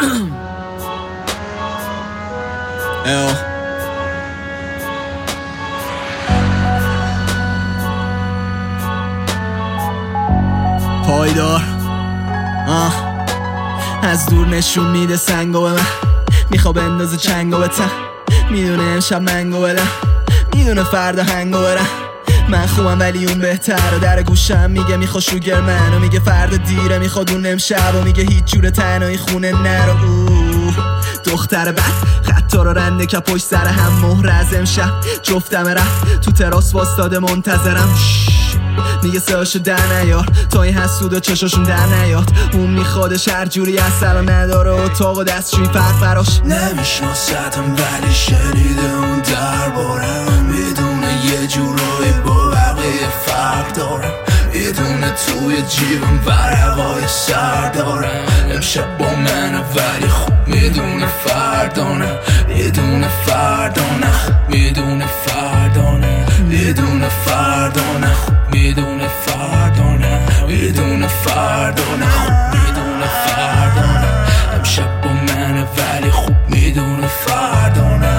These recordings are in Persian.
پایدار از دور نشون میده سنگو به من، میخوا بندازه چنگو به تن، میدونه امشب منگو بدم، میدونه فردا هنگو برم. من خوبم ولی اون بهتر و در گوشم میگه میخوا شوگر منو، میگه فردا دیره میخواد اون امشب و میگه هیچ جور تنهایی خونه نرو. دختر بد خطا رو رنده که پشت سر هم مهر از امشب جفتم رفت تو تراس واستاده منتظرم. میگه سهاشو در نیار تا این حسود و چشاشون در نیاد، اون میخوادش هر جوری اصلا نداره اتاق و دستشوی فرق براش نمیشناستم ولی شنیده اون دربارم، میدونه یه جورایی با بقیه فرق دارم، میدونه توی جیبم ورقای سر دارم، امشب با منه ولی خوب میدونه فردانه، میدونه فردانه، میدونه فردانه، میدونه فردانه، میدونه فردانه، میدونه فردانه، میدونه فردانه، امشب با منه ولی خوب میدونه فردانه.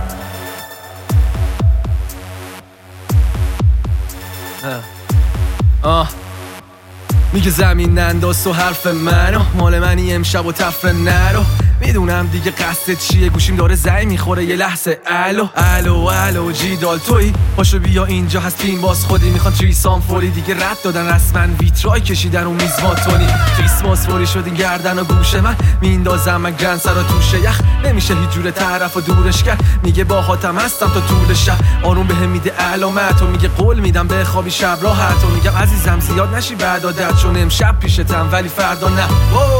میگه زمین ننداز و حرف منو، مال منی امشب و تفره نرو، میدونم دیگه قصدت چیه، گوشیم داره زنگ میخوره یه لحظه. الو الو الو جیدال تویی؟ پاشو بیا اینجا هستیم باز خودی، میخوان تریسام فوری دیگه رد دادن رسما، ویترای کشیدن و میزماتونی، کریسماس فوری شدین گردن و گوش من، میندازم من گرنسر و توشه یخ، نمیشه هیچ جور طرف و دورش کرد، میگه با خاتم هستم تا طول شب، آروم بهم میده علامت و میگه قول میدم به خوابی شب راحت، و میگم عزیزم زیاد نشی بعد عادت، چون امشب پیشتم ولی فردا نه.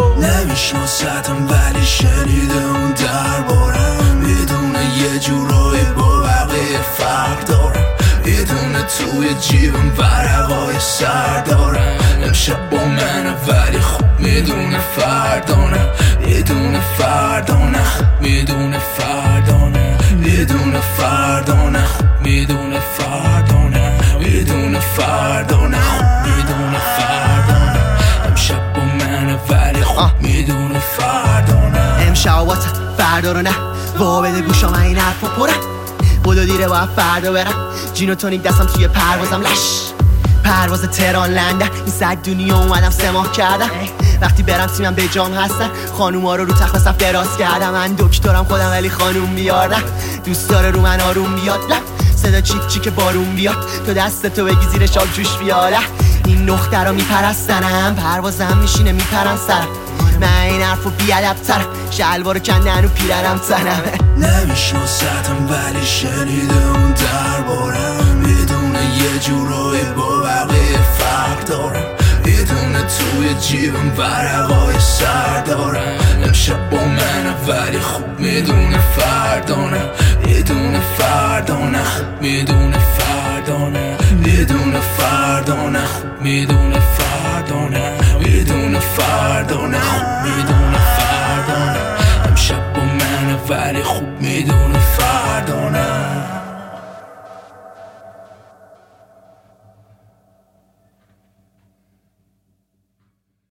نمیشناستم ولی شنیده اون دربارم، میدونه یه جورایی با بقیه فرق دارم، میدونه توی جیبم ورقای سر دارم، امشب با منه ولی خوب میدونه فردانه، میدونه فردانه، میدونه فردانه، میدونه فردانه، میدونه فردانه، میدونه فردانه، میدونه فردانه، امشب با منه ولی خوب میدونه فردانه. امشب فردا رو نه وا بده گوشا من این حرفا پره، بودو دیره باید فردا برم، جین و تونیک دستم توی پروازم لش، پرواز تهران لندن، این سگ دنیا اومدم 3 ماه کردم، وقتی برم تیمم به جام هستن، خانوما رو تخت بستم دراز کردم، من دکترم خودم ولی خانوم بیارم، دوست داره رو من آروم بیاد، صدا چیک چیک بارون بیاد، تو دست تو بگی زیر شال جوش بیاد، این دختر رو میپرستنم، پروازم میشینه میپرن سرم، من این حرفو بیادبترم، شلوارو کندن و پیرنم تنم. نمیشناستم ولی شنیده اون دربارم، میدونه یه جورایی با بقیه فرق دارم، میدونه توی جیبم ورقای سر دارم، امشب با منه ولی خوب میدونه فردانه، میدونه فردانه، میدونه فردانه، میدونه فردانه، میدونه